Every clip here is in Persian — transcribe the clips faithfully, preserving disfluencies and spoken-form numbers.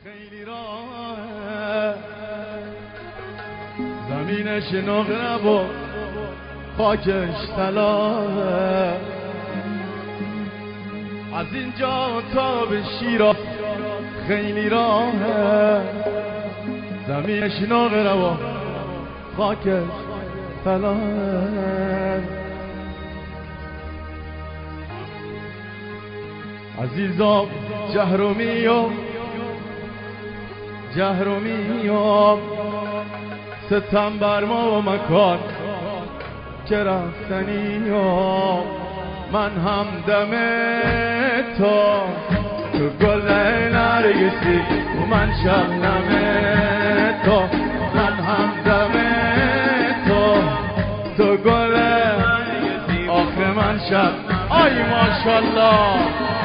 خیلی راه زمینش نقره و خاکش طلاه، از اینجا تا به شیراز خیلی راه، زمینش نقره و خاکش طلاه. عزیزا جهرومیم جهرومیم ستم بر ما و مکان که رفتنیم، من هم دم تو تو گل نرگسی و من شبنم تو، من هم دم تو تو گل نرگسی آخر من شب. آی ماشالله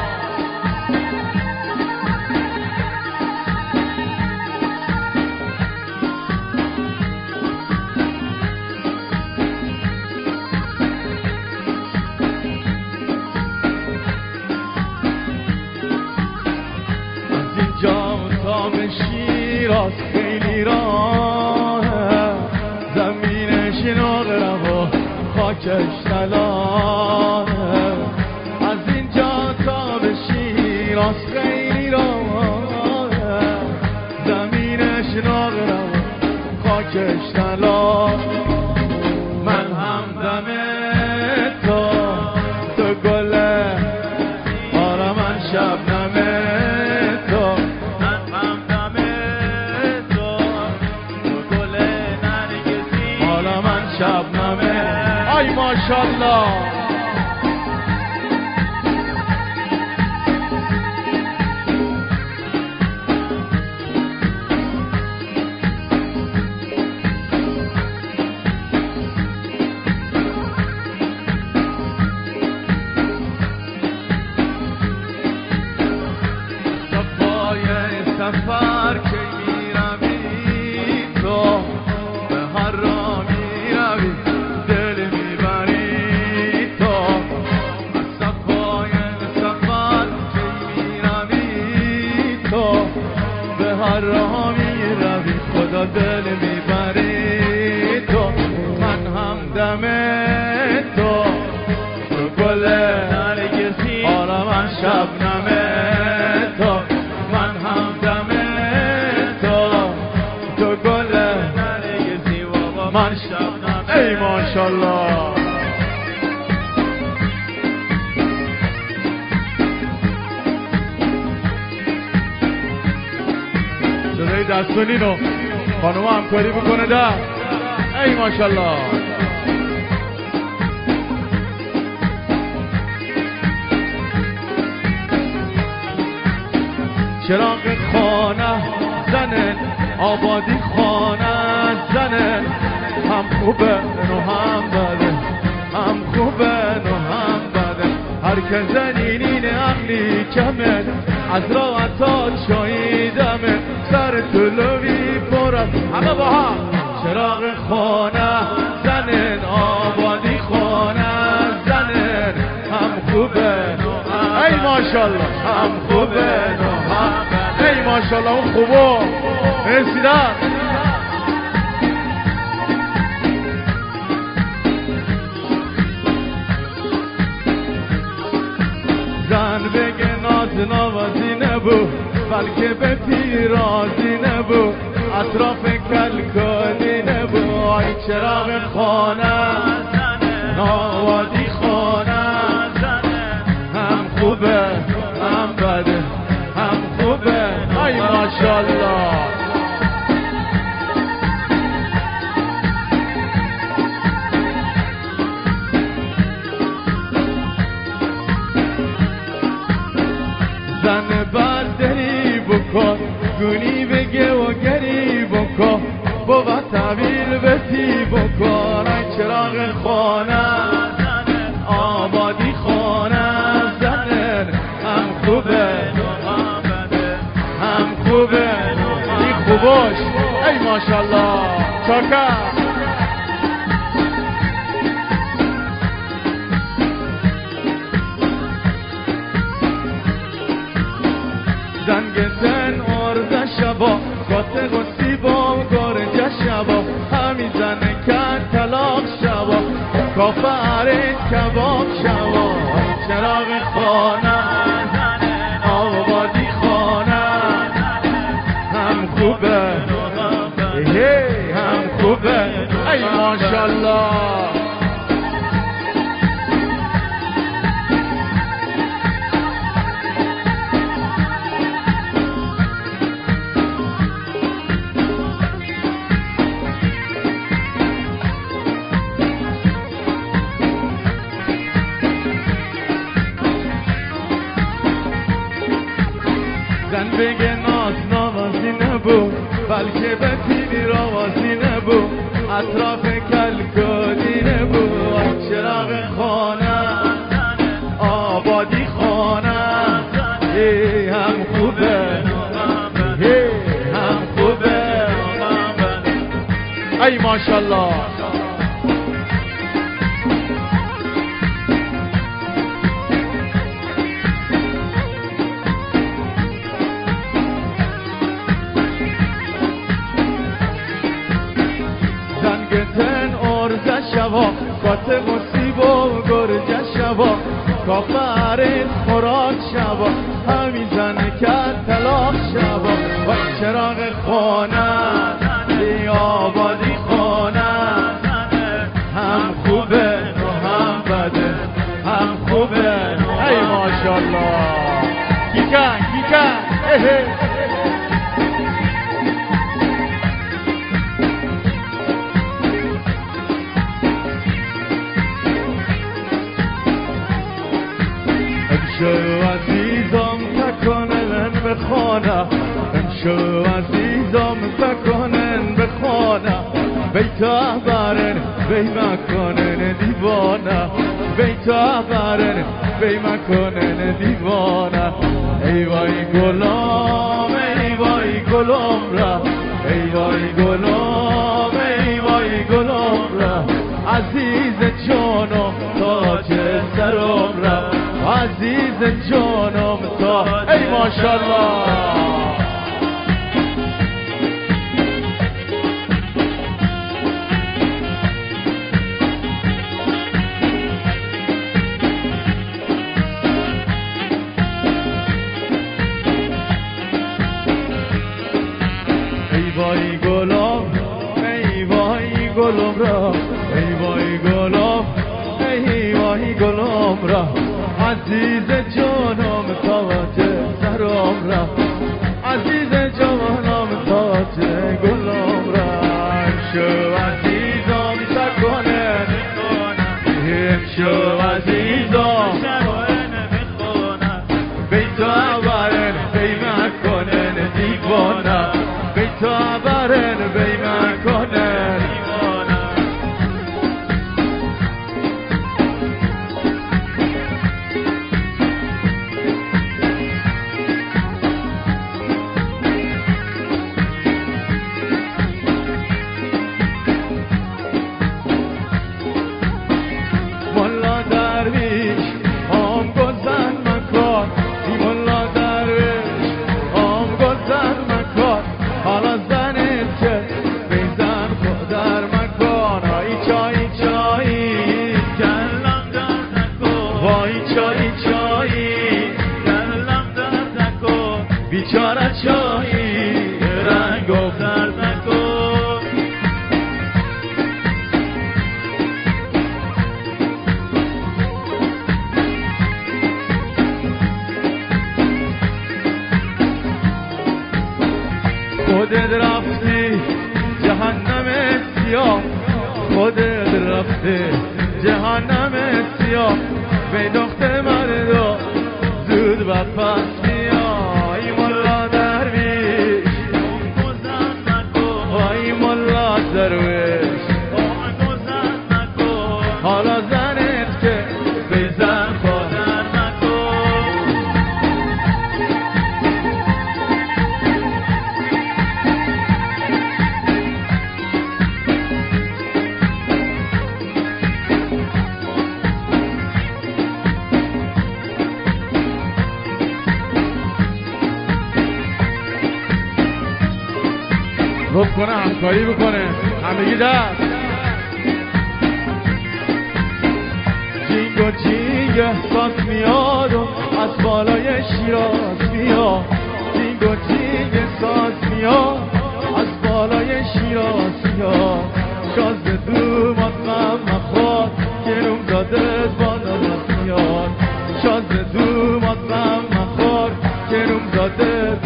شیراز خیلی راه، زمینش نقره و خاکش طلاه، از اینجا تا به شیراز خیلی راه، زمینش نقره و خاکش طلاه، من هم دم تو تو گله آره من شبنمه شبنمه. آی ماشالله صفای سفر که میروی تو به هر را میروی دل میبری تو، صفای سفر که میروی تو به هر را میروی خدا دل میبری تو، من هم دم تو تو گل نرگسی آره من شبنمه تو، من هم دم تو تو گل نرگسی و من شبنمه. ای ماشالله صدای دستونینو خانوم همکاری بکنه ده. ای ماشالله چراغ خانه زنه آبادی خانه زنه، هم خوبه نو هم بده، هم خوبه نو هم بده، هر که زنینین عقلی کمه از راحتا چاییدمه سر طلوی پرد همه با هم. چراغ خانه زنن آبادی خانه زنن، هم خوبه نو هم ای ماشالله هم خوبه نو هم بده. ای ماشالله اون خوبه رسیدن زن بگه ناز نوازی نبو بلکه به پیرازی نبو اطراف کلکانی نبو. آی چراغ خانه نوازی خانه هم خوبه هم بده هم خوبه. آی ماشالله زن بدری بکن گونی بگه و گری بکن بابا طویل بسی بکن. ای چراغ خانه آبادی خانه زنن، هم خوبه هم خوبه ای خوباش. ای ماشالله چاکر زنگ زن آردش کافر کباب شوا چراغ خانه آبادی خانه هم خوبه هی هم خوبه ای ماشالله زن بگه ناز نوازی نبود بلکه به تیمی روازی نبود اطراف کلکادی نبود چراغ خانه آبادی خانه ای هم خوبه ای هم خوبه ای ماشالله شوا کات مصیب و گرج شوا کافرین خوراک شوا همین زن کرد طلاق شوا و چراغ خانه ای آبادی خانه هم خوبه و هم بده هم خوبه ای ماشالله کیکن کیکن امشو عزیزم تکنن به خانه امشو عزیزم تکنن به خانه بیتا برن بی مکنن دیوانه بیتا برن بی مکنن دیوانه ای وای گلام ای وای گلام را ای وای گلام ای وای گلام را عزیز جانم تاج سرم را عزیز جانم تا ای ماشالله ای وای گلم ای وای گلم را ای وای گلم ای وای گلم را عزیز جانم تاج سرم را عزیز جانم تاج گلم را امشو عزیزم تکنن امشو عزیزم بیتا برن بی مکنن دیوانه بیتا برن بی مکنن بیچاره چایی رنگ و درد نکن خودت رفتی جهنم سیاه خودت رفتی جهنم سیاه به دخت مردم زود بر پس میای ملا درویش وای ملا درویش حالا زنت که بزن خودر نکن رب کنه همکاری بکنه همگی دست احساس میاد و از بالای شیراز میاد، جینگ و جینگ ساز میاد از بالای شیراز میاد. شازده دومات غم مخواد گروم زاده بانامت میاد، شازده دومات غم مخواد گروم زاده.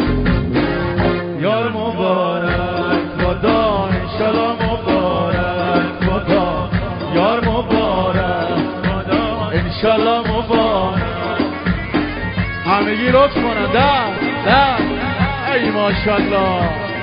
یار مبارک خدا انشالله مبارک خدا، یار مبارک خدا انشالله مبارک. همگی لطف کنن ده ده ای ماشالله.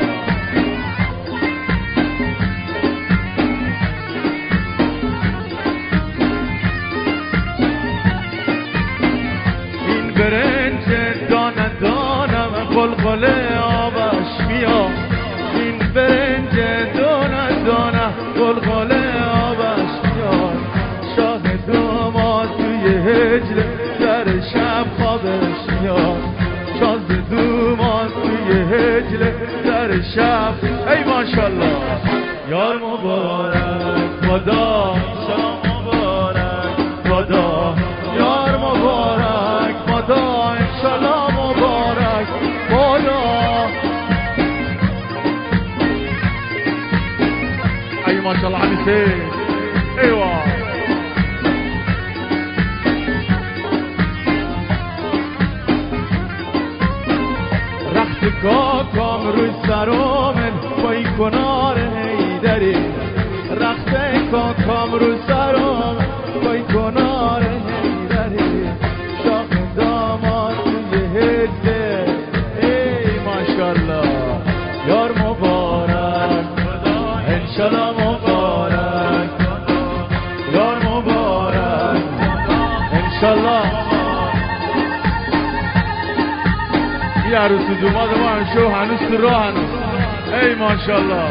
این برنج دانه دانم قلقله آبش میاد، این برنج دانه دانه قلقله آبش میاد. شاه داماد توی هجله در شب خوابش میاد، شاه داماد توی هجله در شب. ای ماشالله. یار مبارک خدا شام مبارک خدا، یار مبارک خدا انشالله مبارک خدا. ای ماشالله حمیسی ایوه. رخت کاکام روی سرامن پای کنار هیدری، رخت کاکام روی سرامن پای کنار هیدری. شاخ داماد توی هجله ای ماشالله. یار مبارک انشالله مبارک، یار مبارک انشالله. یه عروسی دوماد ما هم شو هنوز تو راه هنوز. ای ماشالله.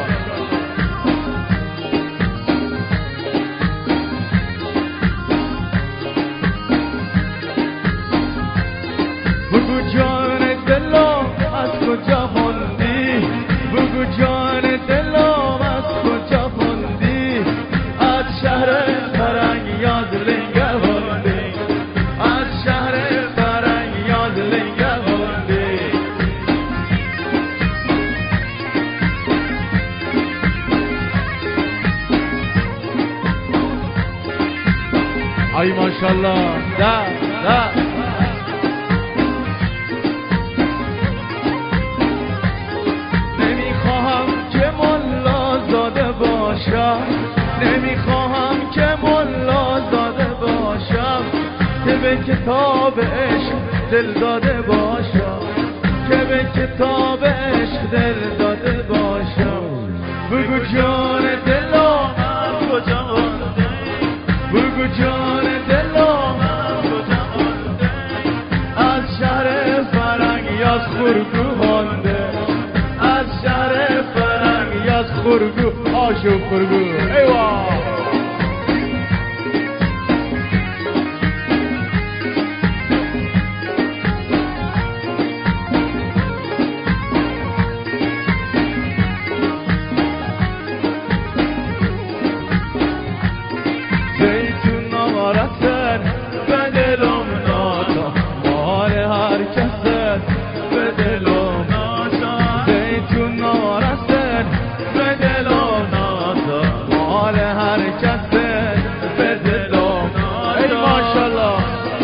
بگو جان دلم از کجا خوندی، بگو جان دلم از کجا خوندی. از شهر فرنگ یاد لنگه خوندی، از شهر فرنگ یاد لنگه خوندی. ای ماشالله ده ده. نمیخواهم که ملا زاده باشم، که به کتاب عشق دل داده باشم، که به کتاب عشق دل داده باشم. بگو جان دلم از کجا مونده، بگو جان دلم از کجا مونده. از شهر فرنگ از خورگو مانده، از شهر فرنگ از خورگو آشو خورگو ایوا. زیتون نارسن به دلم ناتا، مال هر کسن به دلم ناتا. زیتون نارسن به دلم ناتا، مال هر کسن به دلم ناتا. ای ماشالله.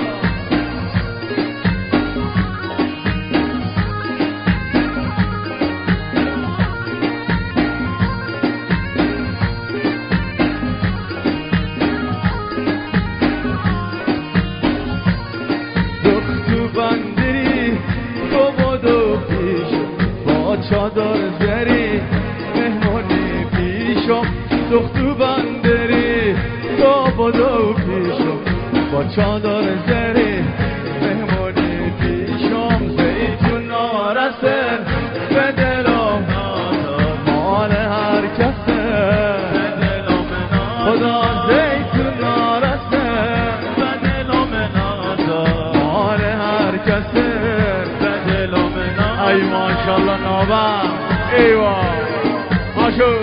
بندری تو بودو پیش با چادر زری مهمانی پیشم. دختو بندری تو بودو پیشم با چادر زری مهمانی پیشم. زیتون نارسن به دلم مال هر کسه خدا. زیتون نارسن به دلم مال هر کسه به دلم. ای ماشالله نابا ایوا آشو.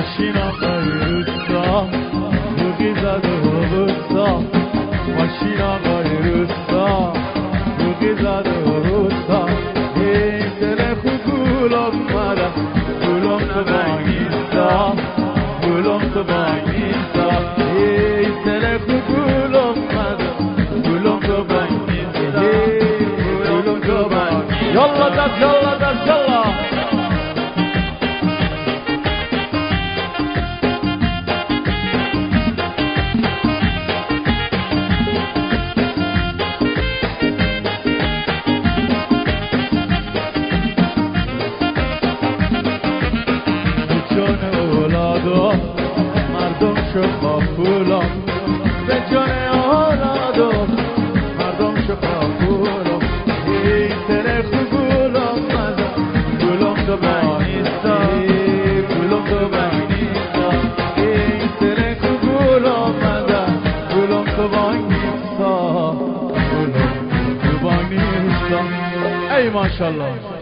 ماشین آقای روستا بوگی زده و روستا ماشین آقای روستا بوگی زده و روستا این دل خوب گول آمده گولم تو بانگیستا گولم تو بانگیستا این دل خوب گول آمده گولم تو بانگیستا گولم تو بانگیستا یالا دست یالا دست یالا مردم شفا پولا به جان اولادو مردم شفا پولا این تره خوب گولا مزا گولم تو بانیستا گولم تو بانیستا این تره خوب گولا مزا گولم تو بانیستا گولم تو بانیستا ای ماشالله